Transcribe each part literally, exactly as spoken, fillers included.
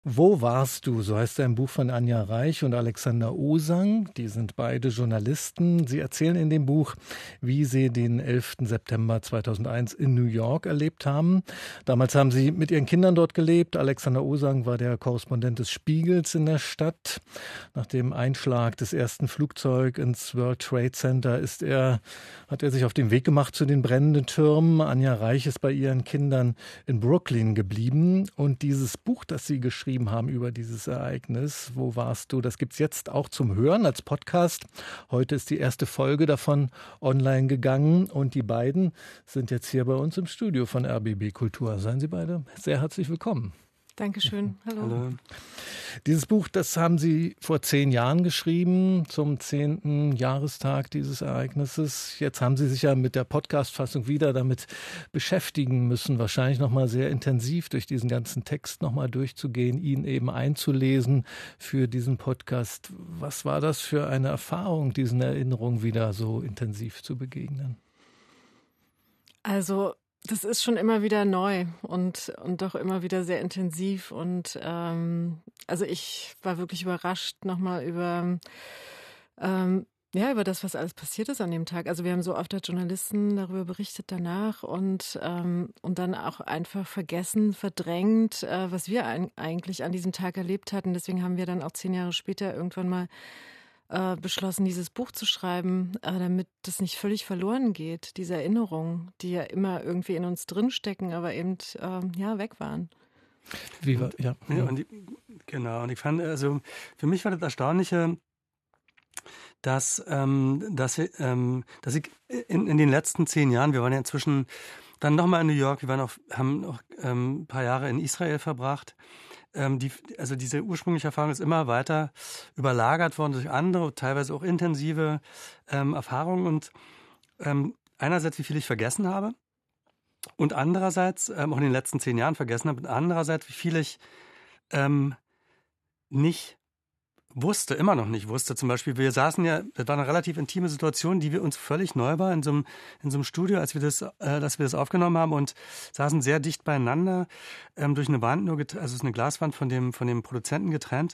Wo warst du? So heißt ein Buch von Anja Reich und Alexander Osang. Die sind beide Journalisten. Sie erzählen in dem Buch, wie sie den elften September zweitausendeins in New York erlebt haben. Damals haben sie mit ihren Kindern dort gelebt. Alexander Osang war der Korrespondent des Spiegels in der Stadt. Nach dem Einschlag des ersten Flugzeugs ins World Trade Center ist er, hat er sich auf den Weg gemacht zu den brennenden Türmen. Anja Reich ist bei ihren Kindern in Brooklyn geblieben. Und dieses Buch, das sie geschrieben haben über dieses Ereignis. Wo warst du? Das gibt's jetzt auch zum Hören als Podcast. Heute ist die erste Folge davon online gegangen und die beiden sind jetzt hier bei uns im Studio von R B B Kultur. Seien Sie beide sehr herzlich willkommen. Dankeschön. Hallo. Hallo. Dieses Buch, das haben Sie vor zehn Jahren geschrieben, zum zehnten Jahrestag dieses Ereignisses. Jetzt haben Sie sich ja mit der Podcast-Fassung wieder damit beschäftigen müssen, wahrscheinlich nochmal sehr intensiv durch diesen ganzen Text nochmal durchzugehen, ihn eben einzulesen für diesen Podcast. Was war das für eine Erfahrung, diesen Erinnerungen wieder so intensiv zu begegnen? Also das ist schon immer wieder neu und, und doch immer wieder sehr intensiv. Und ähm, also ich war wirklich überrascht nochmal über, ähm, ja, über das, was alles passiert ist an dem Tag. Also wir haben so oft als Journalisten darüber berichtet danach und, ähm, und dann auch einfach vergessen, verdrängt, äh, was wir ein, eigentlich an diesem Tag erlebt hatten. Deswegen haben wir dann auch zehn Jahre später irgendwann mal beschlossen, dieses Buch zu schreiben, damit das nicht völlig verloren geht, diese Erinnerungen, die ja immer irgendwie in uns drinstecken, aber eben ähm, ja, weg waren. Wie war, ja. ja und die, genau, und ich fand, also für mich war das Erstaunliche, dass, ähm, dass, ähm, dass ich in, in den letzten zehn Jahren, wir waren ja inzwischen dann nochmal in New York, wir waren auch, haben noch ähm, ein paar Jahre in Israel verbracht. Ähm, die, also diese ursprüngliche Erfahrung ist immer weiter überlagert worden durch andere, teilweise auch intensive ähm, Erfahrungen. Und ähm, einerseits, wie viel ich vergessen habe und andererseits, ähm, auch in den letzten zehn Jahren vergessen habe, und andererseits, wie viel ich ähm, nicht wusste, immer noch nicht wusste. Zum Beispiel, wir saßen ja, das war eine relativ intime Situation, die wir uns völlig neu war in so einem, in so einem Studio, als wir das, äh, dass wir das aufgenommen haben und saßen sehr dicht beieinander, ähm, durch eine Wand nur, get- also es ist eine Glaswand von dem, von dem Produzenten getrennt.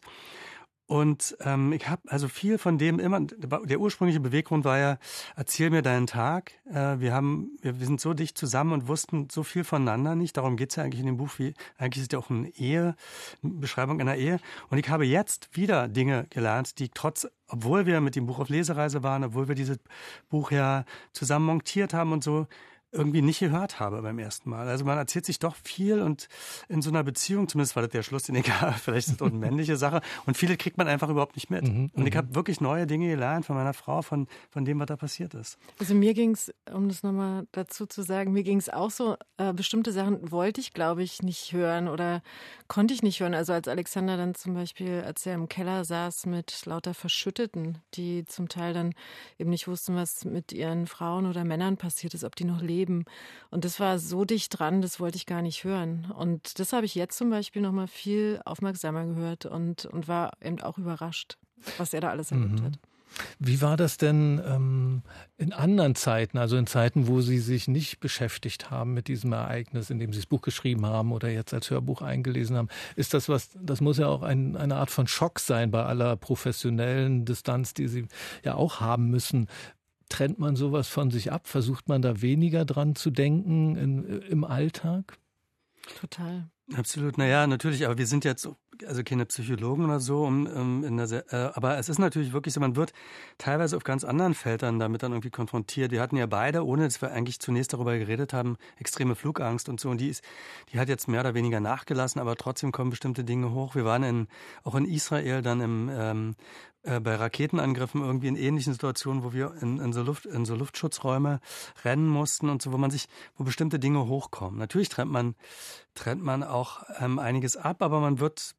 Und ähm, ich habe also viel von dem immer, der ursprüngliche Beweggrund war ja, erzähl mir deinen Tag. Äh, wir haben, wir, wir sind so dicht zusammen und wussten so viel voneinander nicht. Darum geht's ja eigentlich in dem Buch, wie eigentlich ist ja auch eine Ehe, eine Beschreibung einer Ehe. Und ich habe jetzt wieder Dinge gelernt, die trotz, obwohl wir mit dem Buch auf Lesereise waren, obwohl wir dieses Buch ja zusammen montiert haben und so, irgendwie nicht gehört habe beim ersten Mal. Also man erzählt sich doch viel und in so einer Beziehung, zumindest war das der Schluss, den ich habe, vielleicht ist das auch eine männliche Sache, und viele kriegt man einfach überhaupt nicht mit. Mhm, und ich habe wirklich neue Dinge gelernt von meiner Frau, von, von dem, was da passiert ist. Also mir ging es, um das nochmal dazu zu sagen, mir ging es auch so, äh, bestimmte Sachen wollte ich, glaube ich, nicht hören oder konnte ich nicht hören. Also als Alexander dann zum Beispiel, als er im Keller saß mit lauter Verschütteten, die zum Teil dann eben nicht wussten, was mit ihren Frauen oder Männern passiert ist, ob die noch leben. Und das war so dicht dran, das wollte ich gar nicht hören. Und das habe ich jetzt zum Beispiel noch mal viel aufmerksamer gehört und, und war eben auch überrascht, was er da alles erlebt Mhm. hat. Wie war das denn ähm, in anderen Zeiten, also in Zeiten, wo Sie sich nicht beschäftigt haben mit diesem Ereignis, in dem Sie das Buch geschrieben haben oder jetzt als Hörbuch eingelesen haben? Ist das was, das muss ja auch ein, eine Art von Schock sein bei aller professionellen Distanz, die Sie ja auch haben müssen. Trennt man sowas von sich ab? Versucht man da weniger dran zu denken in, im Alltag? Total. Absolut, naja, natürlich, aber wir sind jetzt also keine Psychologen oder so, um, um in der, äh, aber es ist natürlich wirklich so, man wird teilweise auf ganz anderen Feldern damit dann irgendwie konfrontiert. Wir hatten ja beide, ohne dass wir eigentlich zunächst darüber geredet haben, extreme Flugangst und so, und die ist, die hat jetzt mehr oder weniger nachgelassen, aber trotzdem kommen bestimmte Dinge hoch. Wir waren in, auch in Israel dann im, ähm, äh, bei Raketenangriffen irgendwie in ähnlichen Situationen, wo wir in, in, so Luft, in so Luftschutzräume rennen mussten und so, wo man sich, wo bestimmte Dinge hochkommen. Natürlich trennt man, trennt man auch ähm, einiges ab, aber man wird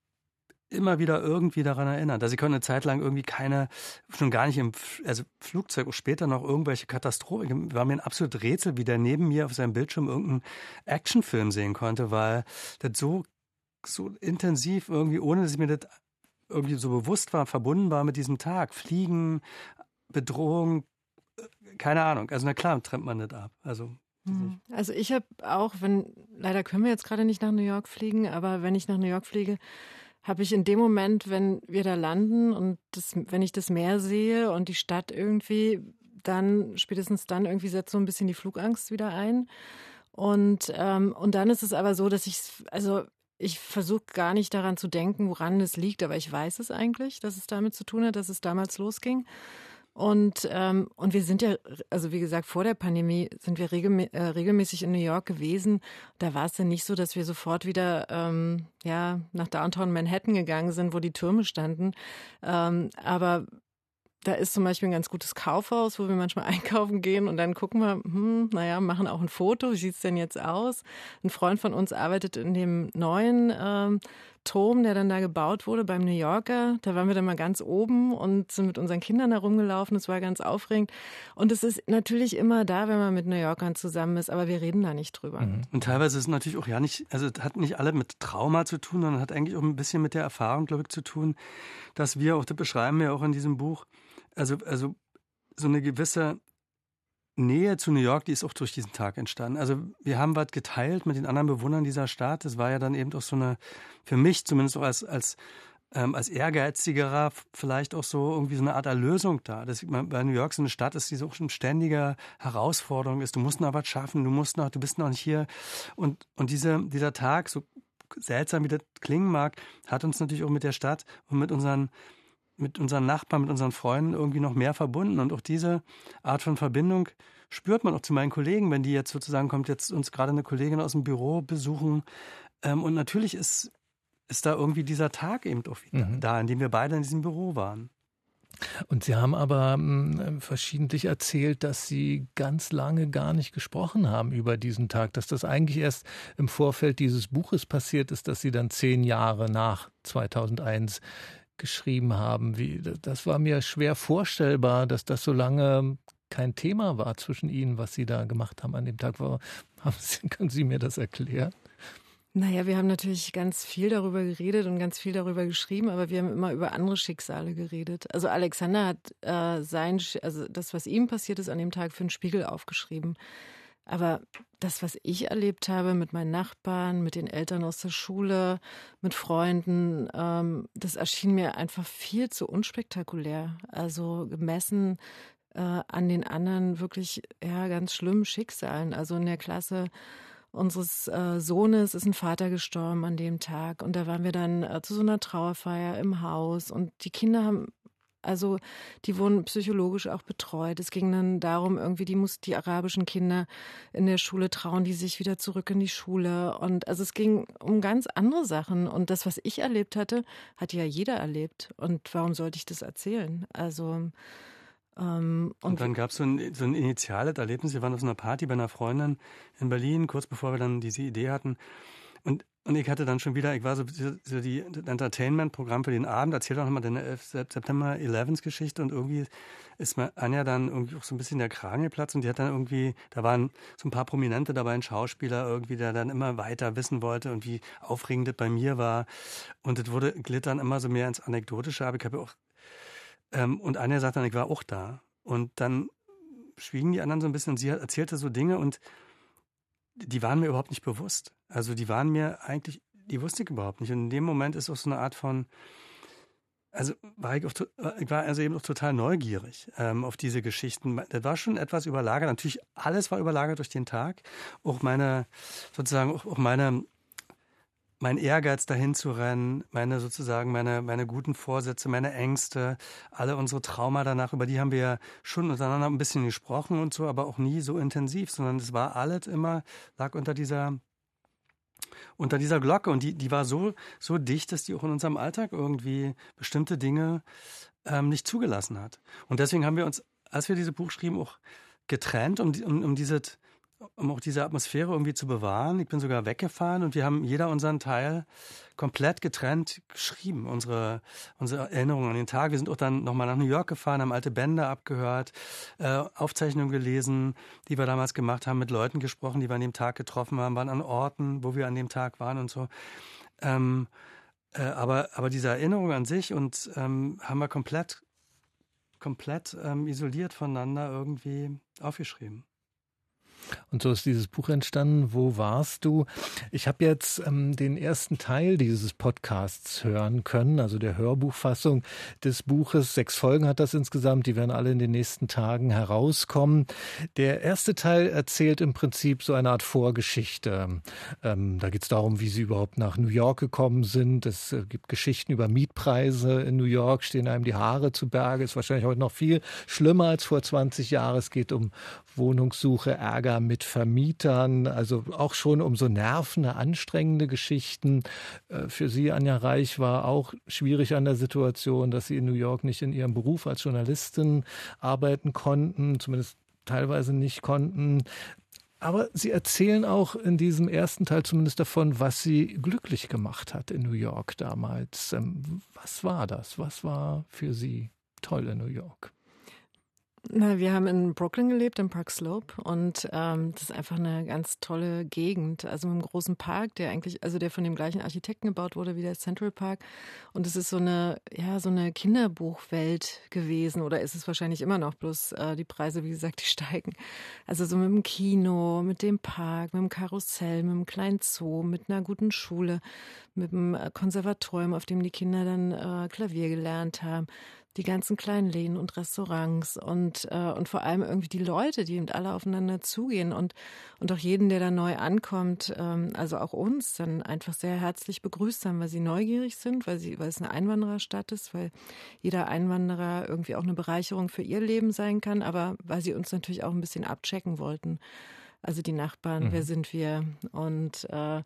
immer wieder irgendwie daran erinnert. Also ich konnte eine Zeit lang irgendwie keine, schon gar nicht im also Flugzeug, auch später noch irgendwelche Katastrophen. War mir ein absolutes Rätsel, wie der neben mir auf seinem Bildschirm irgendeinen Actionfilm sehen konnte, weil das so, so intensiv irgendwie, ohne dass ich mir das irgendwie so bewusst war, verbunden war mit diesem Tag. Fliegen, Bedrohung, keine Ahnung. Also na klar, trennt man das ab. Also Also ich habe auch, wenn, leider können wir jetzt gerade nicht nach New York fliegen, aber wenn ich nach New York fliege, habe ich in dem Moment, wenn wir da landen und das, wenn ich das Meer sehe und die Stadt irgendwie, dann, spätestens dann irgendwie setzt so ein bisschen die Flugangst wieder ein. Und, ähm, und dann ist es aber so, dass ich, also ich versuche gar nicht daran zu denken, woran es liegt, aber ich weiß es eigentlich, dass es damit zu tun hat, dass es damals losging. Und, ähm, und wir sind ja, also wie gesagt, vor der Pandemie sind wir regelmä- äh, regelmäßig in New York gewesen. Da war es dann nicht so, dass wir sofort wieder ähm, ja, nach Downtown Manhattan gegangen sind, wo die Türme standen. Ähm, aber da ist zum Beispiel ein ganz gutes Kaufhaus, wo wir manchmal einkaufen gehen und dann gucken wir, hm, naja, machen auch ein Foto, wie sieht's denn jetzt aus? Ein Freund von uns arbeitet in dem neuen ähm, Turm, der dann da gebaut wurde beim New Yorker. Da waren wir dann mal ganz oben und sind mit unseren Kindern da rumgelaufen. Es war ganz aufregend. Und es ist natürlich immer da, wenn man mit New Yorkern zusammen ist, aber wir reden da nicht drüber. Mhm. Und teilweise ist es natürlich auch ja nicht, also es hat nicht alle mit Trauma zu tun, sondern hat eigentlich auch ein bisschen mit der Erfahrung, glaube ich, zu tun, dass wir, auch das beschreiben wir auch in diesem Buch, also, also so eine gewisse Nähe zu New York, die ist auch durch diesen Tag entstanden. Also wir haben was geteilt mit den anderen Bewohnern dieser Stadt. Das war ja dann eben auch so eine, für mich zumindest auch als, als, ähm, als Ehrgeizigerer vielleicht auch so irgendwie so eine Art Erlösung da. Das, weil New York so eine Stadt ist, die so eine ständige Herausforderung ist. Du musst noch was schaffen, du musst noch, du bist noch nicht hier. Und, und diese, dieser Tag, so seltsam wie das klingen mag, hat uns natürlich auch mit der Stadt und mit unseren mit unseren Nachbarn, mit unseren Freunden irgendwie noch mehr verbunden. Und auch diese Art von Verbindung spürt man auch zu meinen Kollegen, wenn die jetzt sozusagen, kommt jetzt uns gerade eine Kollegin aus dem Büro besuchen. Ähm, und natürlich ist, ist da irgendwie dieser Tag eben auch wieder mhm. da, in dem wir beide in diesem Büro waren. Und Sie haben aber ähm, verschiedentlich erzählt, dass Sie ganz lange gar nicht gesprochen haben über diesen Tag, dass das eigentlich erst im Vorfeld dieses Buches passiert ist, dass Sie dann zehn Jahre nach zweitausendeins geschrieben haben. Wie, das war mir schwer vorstellbar, dass das so lange kein Thema war zwischen Ihnen, was Sie da gemacht haben an dem Tag. War, haben Sie, können Sie mir das erklären? Naja, wir haben natürlich ganz viel darüber geredet und ganz viel darüber geschrieben, aber wir haben immer über andere Schicksale geredet. Also Alexander hat äh, sein, also das, was ihm passiert ist, an dem Tag für den Spiegel aufgeschrieben. Aber das, was ich erlebt habe mit meinen Nachbarn, mit den Eltern aus der Schule, mit Freunden, ähm, das erschien mir einfach viel zu unspektakulär. Also gemessen äh, an den anderen wirklich ja ganz schlimmen Schicksalen. Also in der Klasse unseres äh, Sohnes ist ein Vater gestorben an dem Tag und da waren wir dann äh, zu so einer Trauerfeier im Haus und die Kinder haben Also die wurden psychologisch auch betreut. Es ging dann darum, irgendwie die, muss, die arabischen Kinder in der Schule trauen die sich wieder zurück in die Schule. Und also es ging um ganz andere Sachen. Und das, was ich erlebt hatte, hat ja jeder erlebt. Und warum sollte ich das erzählen? Also ähm, und, und dann gab es so ein, so ein initiales Erlebnis. Wir waren auf so einer Party bei einer Freundin in Berlin, kurz bevor wir dann diese Idee hatten. Und Und ich hatte dann schon wieder, ich war so, so die Entertainment-Programm für den Abend, erzählt auch nochmal den September elf-Geschichte und irgendwie ist mir Anja dann irgendwie auch so ein bisschen der Kragen geplatzt und die hat dann irgendwie, da waren so ein paar Prominente dabei, ein Schauspieler irgendwie, der dann immer weiter wissen wollte und wie aufregend das bei mir war und das wurde, glitt dann immer so mehr ins Anekdotische, aber ich habe auch, ähm, und Anja sagt dann, ich war auch da und dann schwiegen die anderen so ein bisschen und sie erzählte so Dinge und die waren mir überhaupt nicht bewusst. Also die waren mir eigentlich, die wusste ich überhaupt nicht. Und in dem Moment ist auch so eine Art von, also war ich, auch, ich war also eben auch total neugierig ähm, auf diese Geschichten. Das war schon etwas überlagert. Natürlich, alles war überlagert durch den Tag. Auch meine, sozusagen, auch, auch meine, mein Ehrgeiz dahin zu rennen, meine sozusagen, meine, meine guten Vorsätze, meine Ängste, alle unsere Trauma danach, über die haben wir ja schon untereinander ein bisschen gesprochen und so, aber auch nie so intensiv, sondern es war alles immer, lag unter dieser, unter dieser Glocke und die, die war so, so dicht, dass die auch in unserem Alltag irgendwie bestimmte Dinge ähm, nicht zugelassen hat. Und deswegen haben wir uns, als wir dieses Buch schrieben, auch getrennt, um, um, um dieses, um auch diese Atmosphäre irgendwie zu bewahren. Ich bin sogar weggefahren und wir haben jeder unseren Teil komplett getrennt geschrieben, unsere, unsere Erinnerungen an den Tag. Wir sind auch dann nochmal nach New York gefahren, haben alte Bände abgehört, äh, Aufzeichnungen gelesen, die wir damals gemacht haben, mit Leuten gesprochen, die wir an dem Tag getroffen haben, waren an Orten, wo wir an dem Tag waren und so. Ähm, äh, aber, aber diese Erinnerung an sich und ähm, haben wir komplett, komplett ähm, isoliert voneinander irgendwie aufgeschrieben. Und so ist dieses Buch entstanden. Wo warst du? Ich habe jetzt ähm, den ersten Teil dieses Podcasts hören können, also der Hörbuchfassung des Buches. Sechs Folgen hat das insgesamt, die werden alle in den nächsten Tagen herauskommen. Der erste Teil erzählt im Prinzip so eine Art Vorgeschichte. Ähm, da geht es darum, wie sie überhaupt nach New York gekommen sind. Es äh, gibt Geschichten über Mietpreise in New York, stehen einem die Haare zu Berge. Ist wahrscheinlich heute noch viel schlimmer als vor zwanzig Jahren. Es geht um Wohnungssuche, Ärger mit Vermietern, also auch schon um so nervende, anstrengende Geschichten. Für Sie, Anja Reich, war auch schwierig an der Situation, dass Sie in New York nicht in Ihrem Beruf als Journalistin arbeiten konnten, zumindest teilweise nicht konnten. Aber Sie erzählen auch in diesem ersten Teil zumindest davon, was Sie glücklich gemacht hat in New York damals. Was war das? Was war für Sie toll in New York? Na, wir haben in Brooklyn gelebt, im Park Slope, und ähm, das ist einfach eine ganz tolle Gegend. Also mit einem großen Park, der eigentlich, also der von dem gleichen Architekten gebaut wurde wie der Central Park. Und es ist so eine, ja, so eine Kinderbuchwelt gewesen, oder ist es wahrscheinlich immer noch, bloß äh, die Preise, wie gesagt, die steigen. Also so mit dem Kino, mit dem Park, mit dem Karussell, mit dem kleinen Zoo, mit einer guten Schule, mit dem Konservatorium, auf dem die Kinder dann äh, Klavier gelernt haben. Die ganzen kleinen Läden und Restaurants und äh, und vor allem irgendwie die Leute, die eben alle aufeinander zugehen und und auch jeden, der da neu ankommt, ähm, also auch uns, dann einfach sehr herzlich begrüßt haben, weil sie neugierig sind, weil sie, weil es eine Einwandererstadt ist, weil jeder Einwanderer irgendwie auch eine Bereicherung für ihr Leben sein kann, aber weil sie uns natürlich auch ein bisschen abchecken wollten. Also die Nachbarn, mhm. Wer sind wir? Und äh,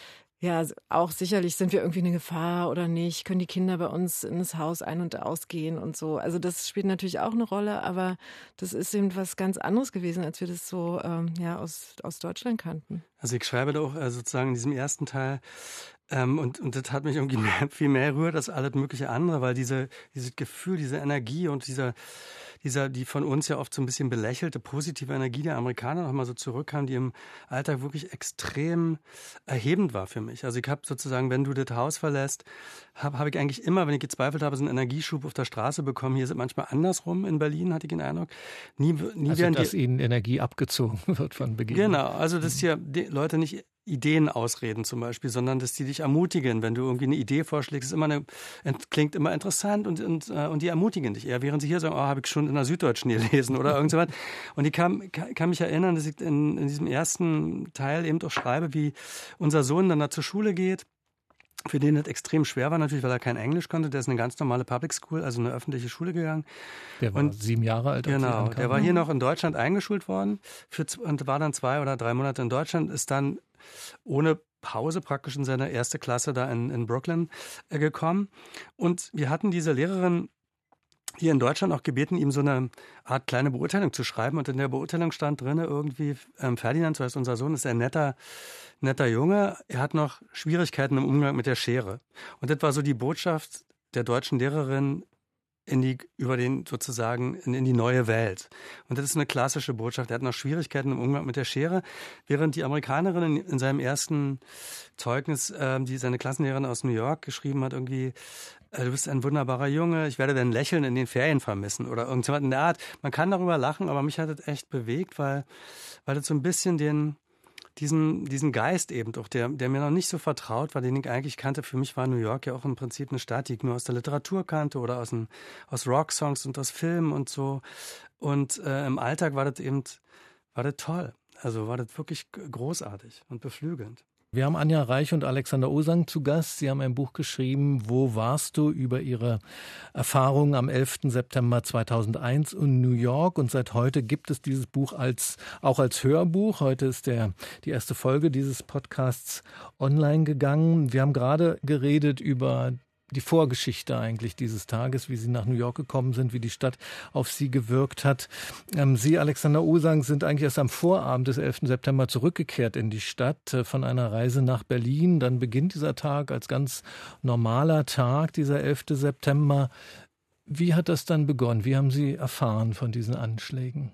ja, auch sicherlich sind wir irgendwie eine Gefahr oder nicht, können die Kinder bei uns in das Haus ein- und ausgehen und so. Also das spielt natürlich auch eine Rolle, aber das ist eben was ganz anderes gewesen, als wir das so ähm, ja, aus, aus Deutschland kannten. Also ich schreibe da auch äh, sozusagen in diesem ersten Teil, ähm, und, und das hat mich irgendwie mehr, viel mehr rührt als alles mögliche andere, weil diese, dieses Gefühl, diese Energie und dieser dieser, die von uns ja oft so ein bisschen belächelte, positive Energie der Amerikaner noch mal so zurückkam, die im Alltag wirklich extrem erhebend war für mich. Also ich habe sozusagen, wenn du das Haus verlässt, habe hab ich eigentlich immer, wenn ich gezweifelt habe, so einen Energieschub auf der Straße bekommen. Hier ist es manchmal andersrum in Berlin, hatte ich den Eindruck. Nie, nie also, werden dass die, ihnen Energie abgezogen wird von Beginn. Genau, also dass hier die Leute nicht Ideen ausreden zum Beispiel, sondern dass die dich ermutigen, wenn du irgendwie eine Idee vorschlägst, ist immer eine, klingt immer interessant und, und, und die ermutigen dich eher, während sie hier sagen, oh, habe ich schon in der Süddeutschen gelesen oder irgend so was. Und ich kann, kann mich erinnern, dass ich in, in diesem ersten Teil eben auch schreibe, wie unser Sohn dann da zur Schule geht, für den das extrem schwer war, natürlich, weil er kein Englisch konnte. Der ist in eine ganz normale Public School, also eine öffentliche Schule gegangen. Der war und, sieben Jahre alt. Als genau, der war hier noch in Deutschland eingeschult worden für, und war dann zwei oder drei Monate in Deutschland, ist dann ohne Pause praktisch in seine erste Klasse da in, in Brooklyn äh, gekommen. Und wir hatten diese Lehrerin hier in Deutschland auch gebeten, ihm so eine Art kleine Beurteilung zu schreiben. Und in der Beurteilung stand drin irgendwie, ähm, Ferdinand, so heißt unser Sohn, ist ein netter, netter Junge. Er hat noch Schwierigkeiten im Umgang mit der Schere. Und das war so die Botschaft der deutschen Lehrerin in die, über den sozusagen in, in die neue Welt. Und das ist eine klassische Botschaft. Er hat noch Schwierigkeiten im Umgang mit der Schere, während die Amerikanerin in, in seinem ersten Zeugnis, äh, die seine Klassenlehrerin aus New York geschrieben hat, irgendwie, äh, du bist ein wunderbarer Junge, ich werde dein Lächeln in den Ferien vermissen oder irgendwas in der Art. Man kann darüber lachen, aber mich hat das echt bewegt, weil, weil das so ein bisschen den Diesen, diesen Geist eben doch, der, der mir noch nicht so vertraut war, den ich eigentlich kannte. Für mich war New York ja auch im Prinzip eine Stadt, die ich nur aus der Literatur kannte oder aus, ein, aus Rocksongs und aus Filmen und so. Und äh, im Alltag war das eben, war das toll. Also war das wirklich großartig und beflügelnd. Wir haben Anja Reich und Alexander Osang zu Gast. Sie haben ein Buch geschrieben, Wo warst du?, über ihre Erfahrungen am elften September zweitausendeins in New York. Und seit heute gibt es dieses Buch als, auch als Hörbuch. Heute ist der, die erste Folge dieses Podcasts online gegangen. Wir haben gerade geredet über die Vorgeschichte eigentlich dieses Tages, wie Sie nach New York gekommen sind, wie die Stadt auf Sie gewirkt hat. Ähm, Sie, Alexander Osang, sind eigentlich erst am Vorabend des elften September zurückgekehrt in die Stadt äh, von einer Reise nach Berlin. Dann beginnt dieser Tag als ganz normaler Tag, dieser elfte September. Wie hat das dann begonnen? Wie haben Sie erfahren von diesen Anschlägen?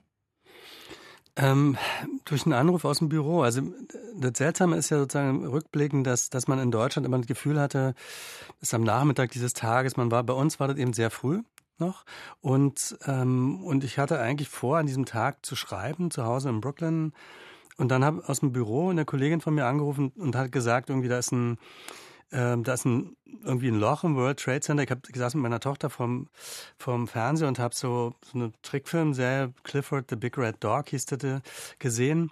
Ähm, durch einen Anruf aus dem Büro. Also das Seltsame ist ja sozusagen rückblickend, dass, dass man in Deutschland immer das Gefühl hatte, dass am Nachmittag dieses Tages, man war, bei uns war das eben sehr früh. noch. Und, ähm, und ich hatte eigentlich vor, an diesem Tag zu schreiben, zu Hause in Brooklyn. Und dann habe aus dem Büro eine Kollegin von mir angerufen und hat gesagt, irgendwie da ist ein, äh, da ist ein, irgendwie ein Loch im World Trade Center. Ich habe gesessen mit meiner Tochter vom, vom Fernseher und habe so, so eine Trickfilmserie, Clifford the Big Red Dog hieß das, gesehen.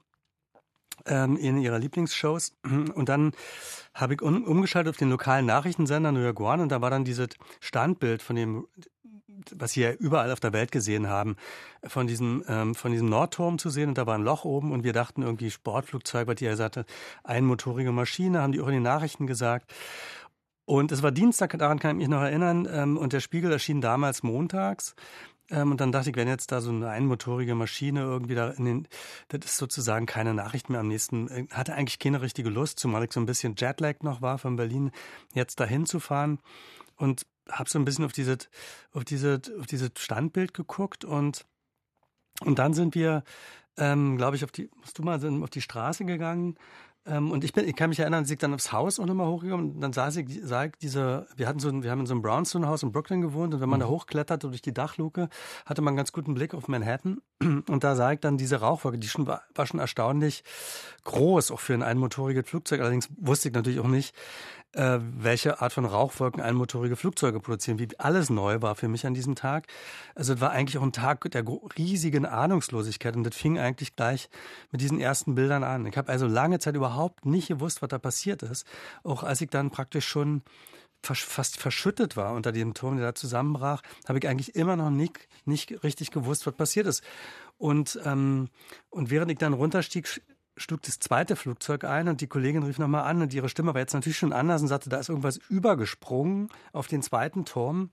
In ihrer Lieblingsshows. Und dann habe ich um, umgeschaltet auf den lokalen Nachrichtensender New York One und da war dann dieses Standbild von dem, was Sie ja überall auf der Welt gesehen haben, von diesem, ähm, von diesem Nordturm zu sehen und da war ein Loch oben und wir dachten irgendwie Sportflugzeug, weil die ja sagte, einmotorige Maschine, haben die auch in den Nachrichten gesagt. Und es war Dienstag, daran kann ich mich noch erinnern, ähm, und der Spiegel erschien damals montags. Und dann dachte ich, wenn jetzt da so eine einmotorige Maschine irgendwie da in den, das ist sozusagen keine Nachricht mehr am nächsten, hatte eigentlich keine richtige Lust, zumal ich so ein bisschen Jetlag noch war von Berlin, jetzt dahin zu fahren und habe so ein bisschen auf dieses, auf diese, auf dieses Standbild geguckt und, und dann sind wir, ähm, glaube ich, auf die, musst du mal, sind auf die Straße gegangen. Ähm, und ich bin, ich kann mich erinnern, dass ich dann aufs Haus auch nochmal hochgegangen und dann saß ich, sah ich diese, wir hatten so ein, wir haben in so einem Brownstone-Haus in Brooklyn gewohnt und wenn man mhm. da hochkletterte durch die Dachluke, hatte man einen ganz guten Blick auf Manhattan und da sah ich dann diese Rauchwolke, die schon war, war schon erstaunlich groß, auch für ein einmotoriges Flugzeug. Allerdings wusste ich natürlich auch nicht, äh, welche Art von Rauchwolken einmotorige Flugzeuge produzieren, wie alles neu war für mich an diesem Tag. Also es war eigentlich auch ein Tag der riesigen Ahnungslosigkeit und das fing eigentlich gleich mit diesen ersten Bildern an. Ich habe also lange Zeit überhaupt nicht gewusst, was da passiert ist. Auch als ich dann praktisch schon fast verschüttet war unter dem Turm, der da zusammenbrach, habe ich eigentlich immer noch nicht, nicht richtig gewusst, was passiert ist. Und, ähm, und während ich dann runterstieg, schlug das zweite Flugzeug ein und die Kollegin rief nochmal an und ihre Stimme war jetzt natürlich schon anders und sagte, da ist irgendwas übergesprungen auf den zweiten Turm.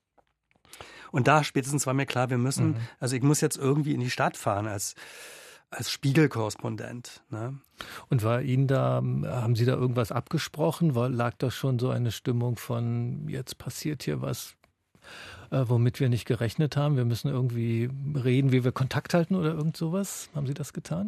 Und da spätestens war mir klar, wir müssen, mhm. also ich muss jetzt irgendwie in die Stadt fahren als, als Spiegelkorrespondent. Ne? Und war Ihnen da, haben Sie da irgendwas abgesprochen? War, lag da schon so eine Stimmung von, jetzt passiert hier was, äh, womit wir nicht gerechnet haben? Wir müssen irgendwie reden, wie wir Kontakt halten oder irgend sowas? Haben Sie das getan?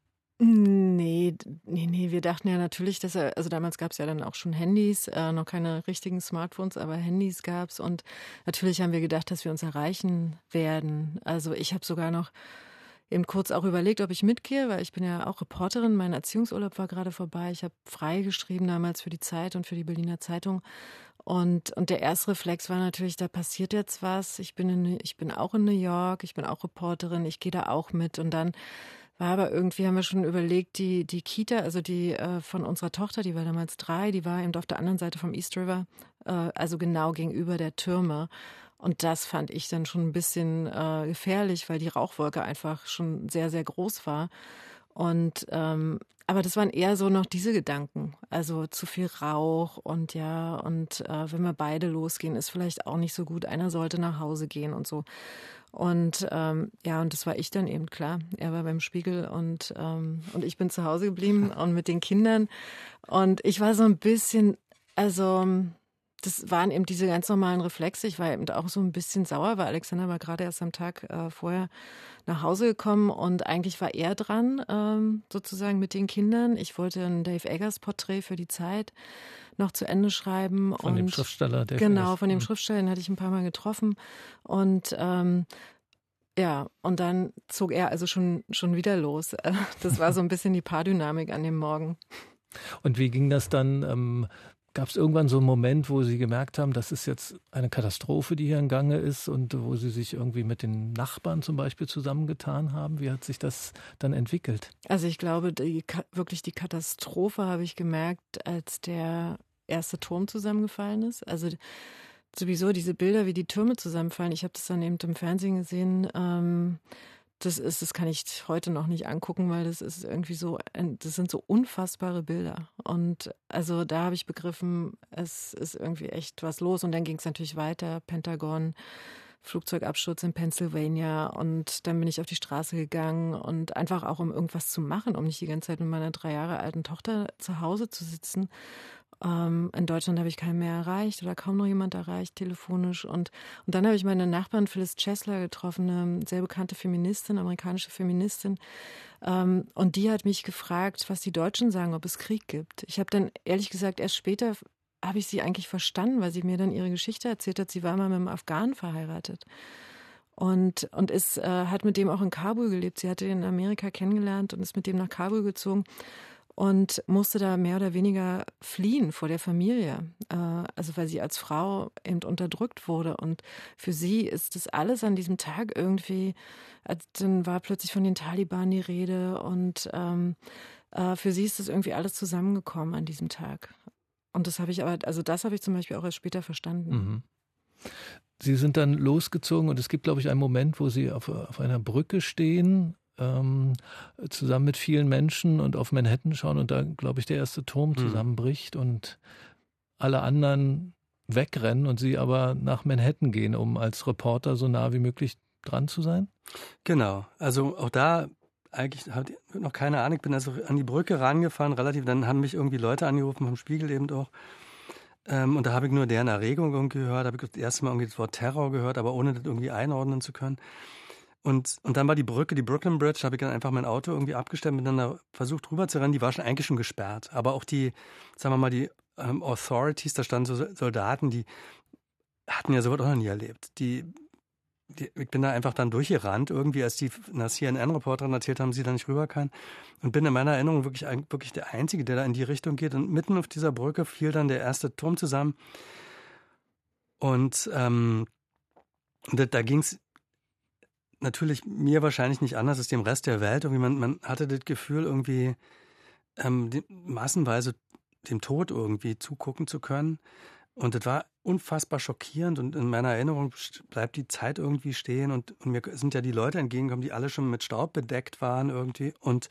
Nee, nee, nee, wir dachten ja natürlich, dass er, also damals gab es ja dann auch schon Handys, äh, noch keine richtigen Smartphones, aber Handys gab es und natürlich haben wir gedacht, dass wir uns erreichen werden. Also ich habe sogar noch eben kurz auch überlegt, ob ich mitgehe, weil ich bin ja auch Reporterin, mein Erziehungsurlaub war gerade vorbei, ich habe frei geschrieben damals für die Zeit und für die Berliner Zeitung. Und, und der erste Reflex war natürlich, da passiert jetzt was, ich bin, in, ich bin auch in New York, ich bin auch Reporterin, ich gehe da auch mit und dann war aber irgendwie, haben wir schon überlegt, die, die Kita, also die äh, von unserer Tochter, die war damals drei, die war eben auf der anderen Seite vom East River, äh, also genau gegenüber der Türme. Und das fand ich dann schon ein bisschen äh, gefährlich, weil die Rauchwolke einfach schon sehr, sehr groß war. Und ähm, aber das waren eher so noch diese Gedanken, also zu viel Rauch und ja, und äh, wenn wir beide losgehen, ist vielleicht auch nicht so gut. Einer sollte nach Hause gehen und so. Und ähm, ja, und das war ich dann eben, klar. Er war beim Spiegel und ähm, und ich bin zu Hause geblieben und mit den Kindern. Und ich war so ein bisschen, also das waren eben diese ganz normalen Reflexe. Ich war eben auch so ein bisschen sauer, weil Alexander war gerade erst am Tag äh, vorher nach Hause gekommen und eigentlich war er dran, ähm, sozusagen mit den Kindern. Ich wollte ein Dave Eggers Porträt für die Zeit noch zu Ende schreiben. Von und dem Schriftsteller. Dave Genau, Eggers. von dem Schriftsteller, den hatte ich ein paar Mal getroffen. Und ähm, ja, und dann zog er also schon, schon wieder los. Das war so ein bisschen die Paardynamik an dem Morgen. Und wie ging das dann? Ähm, Gab es irgendwann so einen Moment, wo Sie gemerkt haben, das ist jetzt eine Katastrophe, die hier in Gange ist und wo Sie sich irgendwie mit den Nachbarn zum Beispiel zusammengetan haben? Wie hat sich das dann entwickelt? Also ich glaube, die, wirklich die Katastrophe habe ich gemerkt, als der erste Turm zusammengefallen ist. Also sowieso diese Bilder, wie die Türme zusammenfallen. Ich habe das dann eben im Fernsehen gesehen. Ähm, Das ist, das kann ich heute noch nicht angucken, weil das ist irgendwie so, das sind so unfassbare Bilder. Und also da habe ich begriffen, es ist irgendwie echt was los. Und dann ging es natürlich weiter, Pentagon, Flugzeugabsturz in Pennsylvania. Und dann bin ich auf die Straße gegangen und einfach auch, um irgendwas zu machen, um nicht die ganze Zeit mit meiner drei Jahre alten Tochter zu Hause zu sitzen. In Deutschland habe ich keinen mehr erreicht oder kaum noch jemand erreicht, telefonisch. Und, und dann habe ich meine Nachbarin Phyllis Chesler getroffen, eine sehr bekannte Feministin, amerikanische Feministin. Und die hat mich gefragt, was die Deutschen sagen, ob es Krieg gibt. Ich habe dann ehrlich gesagt erst später habe ich sie eigentlich verstanden, weil sie mir dann ihre Geschichte erzählt hat. Sie war mal mit einem Afghanen verheiratet und, und ist, äh, hat mit dem auch in Kabul gelebt. Sie hatte ihn in Amerika kennengelernt und ist mit dem nach Kabul gezogen und musste da mehr oder weniger fliehen vor der Familie, äh, also weil sie als Frau eben unterdrückt wurde. Und für sie ist das alles an diesem Tag irgendwie, also dann war plötzlich von den Taliban die Rede und ähm, äh, für sie ist das irgendwie alles zusammengekommen an diesem Tag. Und das habe ich aber, also das habe ich zum Beispiel auch erst später verstanden. Mhm. Sie sind dann losgezogen und es gibt, glaube ich, einen Moment, wo Sie auf, auf einer Brücke stehen, ähm, zusammen mit vielen Menschen und auf Manhattan schauen und da, glaube ich, der erste Turm zusammenbricht mhm. und alle anderen wegrennen und Sie aber nach Manhattan gehen, um als Reporter so nah wie möglich dran zu sein? Genau, also auch da eigentlich habe ich noch keine Ahnung, ich bin also an die Brücke rangefahren, relativ, dann haben mich irgendwie Leute angerufen vom Spiegel eben auch. Ähm, und da habe ich nur deren Erregung irgendwie gehört, habe ich das erste Mal irgendwie das Wort Terror gehört, aber ohne das irgendwie einordnen zu können. Und, und dann war die Brücke, die Brooklyn Bridge, habe ich dann einfach mein Auto irgendwie abgestellt, bin dann da versucht rüber zu rennen, die war schon eigentlich schon gesperrt. Aber auch die, sagen wir mal, die ähm, Authorities, da standen so Soldaten, die hatten ja sowas auch noch nie erlebt. Die Die, ich bin da einfach dann durchgerannt, irgendwie, als die einer C N N-Reporterin erzählt haben, sie da nicht rüber kann. Und bin in meiner Erinnerung wirklich, wirklich der Einzige, der da in die Richtung geht. Und mitten auf dieser Brücke fiel dann der erste Turm zusammen. Und ähm, da, da ging es natürlich mir wahrscheinlich nicht anders als dem Rest der Welt. Irgendwie man, man hatte das Gefühl, irgendwie ähm, die, massenweise dem Tod irgendwie zugucken zu können. Und das war unfassbar schockierend und in meiner Erinnerung bleibt die Zeit irgendwie stehen und, und mir sind ja die Leute entgegengekommen, die alle schon mit Staub bedeckt waren irgendwie und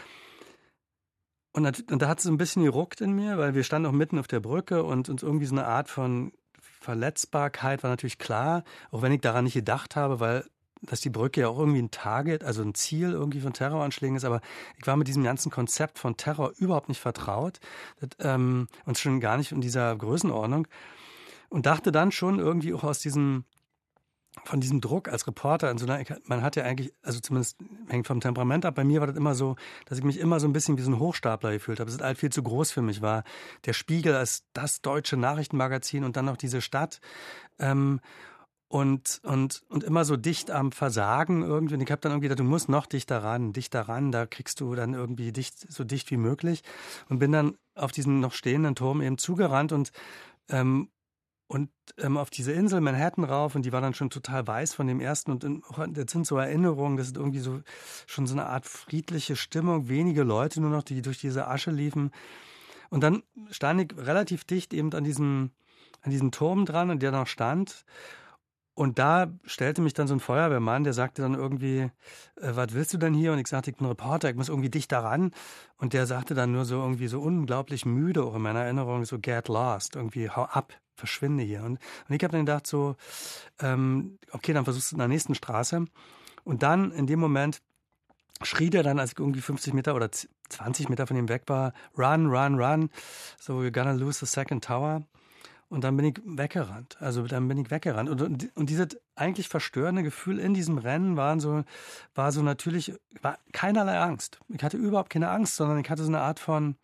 und, und da hat es so ein bisschen geruckt in mir, weil wir standen auch mitten auf der Brücke und uns irgendwie so eine Art von Verletzbarkeit war natürlich klar, auch wenn ich daran nicht gedacht habe, weil dass die Brücke ja auch irgendwie ein Target, also ein Ziel irgendwie von Terroranschlägen ist, aber ich war mit diesem ganzen Konzept von Terror überhaupt nicht vertraut das, ähm, und schon gar nicht in dieser Größenordnung und dachte dann schon irgendwie auch aus diesem, von diesem Druck als Reporter, in so einer, man hat ja eigentlich, also zumindest hängt vom Temperament ab, bei mir war das immer so, dass ich mich immer so ein bisschen wie so ein Hochstapler gefühlt habe, dass es halt viel zu groß für mich war. Der Spiegel als das deutsche Nachrichtenmagazin und dann noch diese Stadt, ähm, Und, und, und immer so dicht am Versagen irgendwie. Und ich habe dann irgendwie gedacht, du musst noch dichter ran, dichter ran, da kriegst du dann irgendwie dicht, so dicht wie möglich. Und bin dann auf diesen noch stehenden Turm eben zugerannt und, ähm, und ähm, auf diese Insel Manhattan rauf. Und die war dann schon total weiß von dem ersten. Und in, das sind so Erinnerungen, das ist irgendwie so schon so eine Art friedliche Stimmung. Wenige Leute nur noch, die durch diese Asche liefen. Und dann stand ich relativ dicht eben an diesem, an diesem Turm dran, und der noch stand. Und da stellte mich dann so ein Feuerwehrmann, der sagte dann irgendwie, äh, was willst du denn hier? Und ich sagte, ich bin Reporter, ich muss irgendwie dicht daran. Und der sagte dann nur so irgendwie so unglaublich müde, auch in meiner Erinnerung, so get lost, irgendwie hau ab, verschwinde hier. Und, und ich habe dann gedacht so, ähm, okay, dann versuchst du in der nächsten Straße. Und dann in dem Moment schrie der dann, als ich irgendwie fünfzig Meter oder zwanzig Meter von ihm weg war, run, run, run, so we're gonna lose the second tower. Und dann bin ich weggerannt. Also dann bin ich weggerannt. Und, und, und dieses eigentlich verstörende Gefühl in diesem Rennen waren so, war so natürlich, war keinerlei Angst. Ich hatte überhaupt keine Angst, sondern ich hatte so eine Art von,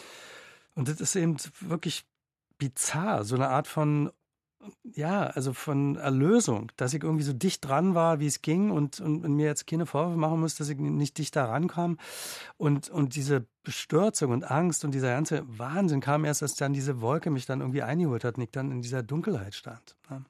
und das ist eben wirklich bizarr, so eine Art von, ja, also von Erlösung, dass ich irgendwie so dicht dran war, wie es ging und, und, und mir jetzt keine Vorwürfe machen muss, dass ich nicht dicht da rankam. Und, und diese Bestürzung und Angst und dieser ganze Wahnsinn kam erst, als dann diese Wolke mich dann irgendwie eingeholt hat und ich dann in dieser Dunkelheit stand. Ja.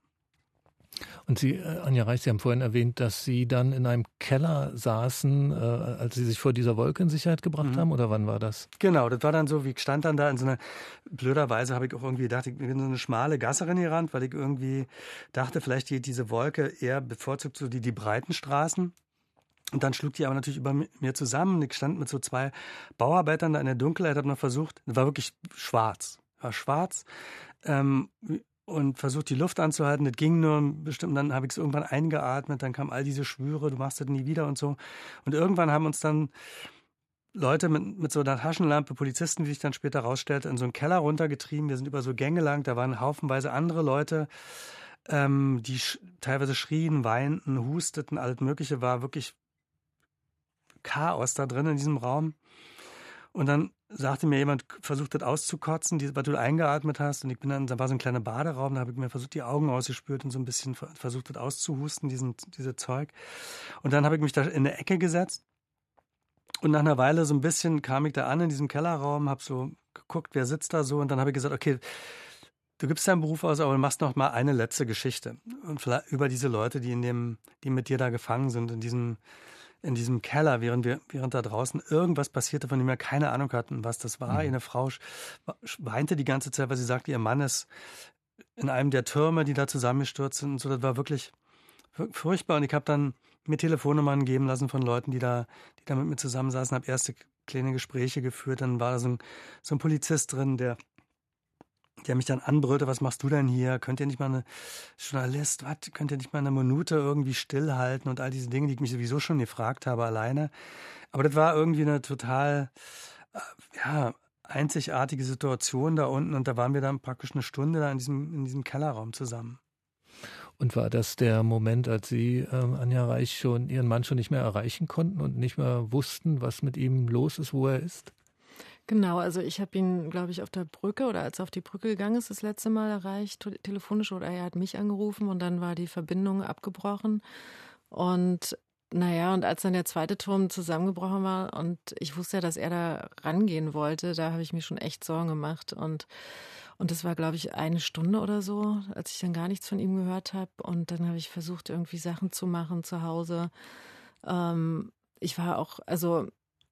Und Sie, Anja Reich, Sie haben vorhin erwähnt, dass Sie dann in einem Keller saßen, äh, als Sie sich vor dieser Wolke in Sicherheit gebracht mhm. haben, oder wann war das? Genau, das war dann so, wie ich stand dann da in so einer, blöderweise habe ich auch irgendwie gedacht, ich bin in so eine schmale Gasse reingerannt, weil ich irgendwie dachte, vielleicht geht diese Wolke eher bevorzugt so die, die breiten Straßen. Und dann schlug die aber natürlich über mir zusammen. Ich stand mit so zwei Bauarbeitern da in der Dunkelheit, habe noch versucht, es war wirklich schwarz, war schwarz, ähm, und versucht, die Luft anzuhalten. Das ging nur bestimmt, dann habe ich es irgendwann eingeatmet, dann kamen all diese Schwüre, du machst das nie wieder und so. Und irgendwann haben uns dann Leute mit, mit so einer Taschenlampe, Polizisten, wie sich dann später rausstellte, in so einen Keller runtergetrieben. Wir sind über so Gänge lang, da waren haufenweise andere Leute, ähm, die sch- teilweise schrien, weinten, husteten, alles Mögliche, war wirklich Chaos da drin in diesem Raum. Und dann sagte mir jemand, versucht das auszukotzen, die, was du eingeatmet hast. Und ich bin dann, da war so ein kleiner Baderaum, da habe ich mir versucht, die Augen ausgespült und so ein bisschen versucht, das auszuhusten, diesen, diese Zeug. Und dann habe ich mich da in eine Ecke gesetzt. Und nach einer Weile so ein bisschen kam ich da an in diesem Kellerraum, habe so geguckt, wer sitzt da so. Und dann habe ich gesagt, okay, du gibst deinen Beruf aus, aber du machst noch mal eine letzte Geschichte. Und vielleicht über diese Leute, die in dem, die mit dir da gefangen sind, in diesem, in diesem Keller, während wir, während da draußen irgendwas passierte, von dem wir keine Ahnung hatten, was das war. Mhm. Eine Frau weinte die ganze Zeit, weil sie sagte, ihr Mann ist in einem der Türme, die da zusammengestürzt sind und so. Das war wirklich furchtbar. Und ich habe dann mir Telefonnummern geben lassen von Leuten, die da, die da mit mir zusammensaßen, habe erste kleine Gespräche geführt. Dann war da so ein, so ein Polizist drin, der der mich dann anbrüllte, was machst du denn hier? Könnt ihr nicht mal eine Journalist, was? Könnt ihr nicht mal eine Minute irgendwie stillhalten und all diese Dinge, die ich mich sowieso schon gefragt habe alleine. Aber das war irgendwie eine total, äh, ja, einzigartige Situation da unten und da waren wir dann praktisch eine Stunde da in diesem, in diesem Kellerraum zusammen. Und war das der Moment, als Sie, äh, Anja Reich, schon Ihren Mann schon nicht mehr erreichen konnten und nicht mehr wussten, was mit ihm los ist, wo er ist? Genau, also ich habe ihn, glaube ich, auf der Brücke oder als er auf die Brücke gegangen ist, das letzte Mal erreicht, telefonisch, oder er hat mich angerufen und dann war die Verbindung abgebrochen. Und naja, und als dann der zweite Turm zusammengebrochen war und ich wusste ja, dass er da rangehen wollte, da habe ich mir schon echt Sorgen gemacht. Und und das war, glaube ich, eine Stunde oder so, als ich dann gar nichts von ihm gehört habe. Und dann habe ich versucht, irgendwie Sachen zu machen zu Hause. Ähm, ich war auch, also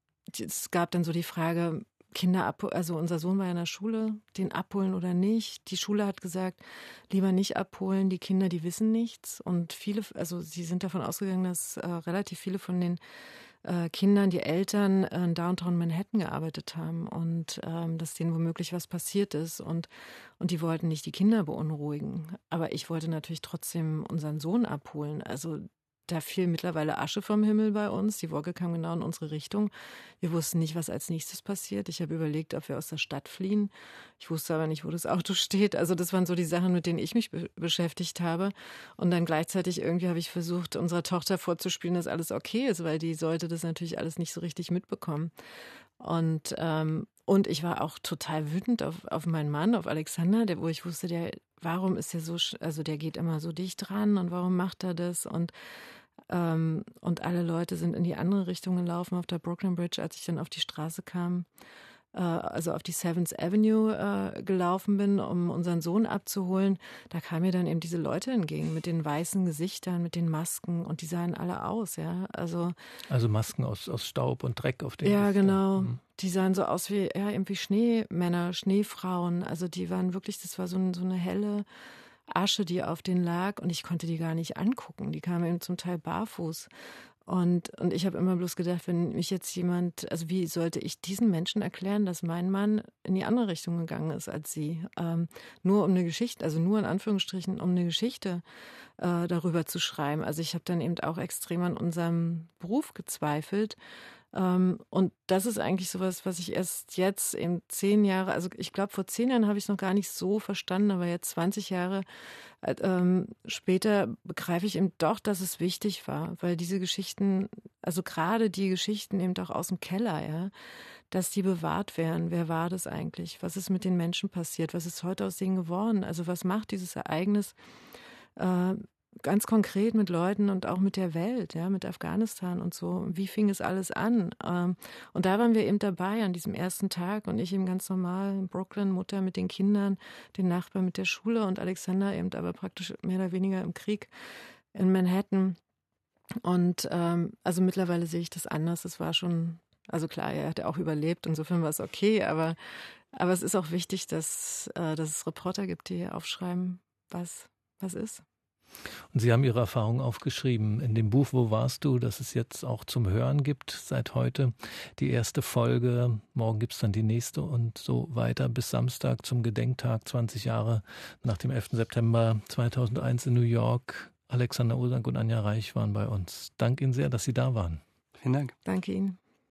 es gab dann so die Frage, Kinder abholen, also unser Sohn war ja in der Schule, den abholen oder nicht. Die Schule hat gesagt, lieber nicht abholen, die Kinder, die wissen nichts. Und viele, also sie sind davon ausgegangen, dass äh, relativ viele von den äh, Kindern, die Eltern äh, in Downtown Manhattan gearbeitet haben und ähm, dass denen womöglich was passiert ist. Und, und die wollten nicht die Kinder beunruhigen. Aber ich wollte natürlich trotzdem unseren Sohn abholen. Also da fiel mittlerweile Asche vom Himmel bei uns. Die Wolke kam genau in unsere Richtung. Wir wussten nicht, was als nächstes passiert. Ich habe überlegt, ob wir aus der Stadt fliehen. Ich wusste aber nicht, wo das Auto steht. Also das waren so die Sachen, mit denen ich mich be- beschäftigt habe. Und dann gleichzeitig irgendwie habe ich versucht, unserer Tochter vorzuspielen, dass alles okay ist, weil die sollte das natürlich alles nicht so richtig mitbekommen. Und, ähm, und ich war auch total wütend auf, auf meinen Mann, auf Alexander, der, wo ich wusste, der, warum ist der so, also der geht immer so dicht dran und warum macht er das? Und Ähm, und alle Leute sind in die andere Richtung gelaufen auf der Brooklyn Bridge, als ich dann auf die Straße kam, äh, also auf die seventh Avenue äh, gelaufen bin, um unseren Sohn abzuholen. Da kamen mir dann eben diese Leute entgegen mit den weißen Gesichtern, mit den Masken und die sahen alle aus, ja. Also, also Masken aus, aus Staub und Dreck auf den Ja, Gesichtern. genau. Mhm. Die sahen so aus wie, ja, irgendwie Schneemänner, Schneefrauen. Also die waren wirklich, das war so, ein, so eine helle Asche, die auf denen lag und ich konnte die gar nicht angucken. Die kamen eben zum Teil barfuß. Und, und ich habe immer bloß gedacht, wenn mich jetzt jemand, also wie sollte ich diesen Menschen erklären, dass mein Mann in die andere Richtung gegangen ist als sie? Ähm, nur um eine Geschichte, also nur in Anführungsstrichen, um eine Geschichte äh, darüber zu schreiben. Also ich habe dann eben auch extrem an unserem Beruf gezweifelt. Ähm, und das ist eigentlich sowas, was ich erst jetzt eben zehn Jahre, also ich glaube, vor zehn Jahren habe ich es noch gar nicht so verstanden, aber jetzt zwanzig Jahre äh, ähm, später begreife ich eben doch, dass es wichtig war, weil diese Geschichten, also gerade die Geschichten eben auch aus dem Keller, ja, dass die bewahrt werden. Wer war das eigentlich? Was ist mit den Menschen passiert? Was ist heute aus denen geworden? Also was macht dieses Ereignis äh, ganz konkret mit Leuten und auch mit der Welt, ja, mit Afghanistan und so. Wie fing es alles an? Ähm, und da waren wir eben dabei an diesem ersten Tag und ich eben ganz normal in Brooklyn, Mutter mit den Kindern, den Nachbarn mit der Schule und Alexander eben aber praktisch mehr oder weniger im Krieg in Manhattan. Und ähm, also mittlerweile sehe ich das anders. Es war schon, also klar, er hat ja auch überlebt, insofern war es okay, aber, aber es ist auch wichtig, dass, äh, dass es Reporter gibt, die aufschreiben, was, was ist. Und Sie haben Ihre Erfahrungen aufgeschrieben in dem Buch Wo warst du?, das es jetzt auch zum Hören gibt seit heute. Die erste Folge, morgen gibt es dann die nächste und so weiter bis Samstag zum Gedenktag, zwanzig Jahre nach dem elften September zweitausendeins in New York. Alexander Osang und Anja Reich waren bei uns. Danke Ihnen sehr, dass Sie da waren. Vielen Dank. Danke Ihnen.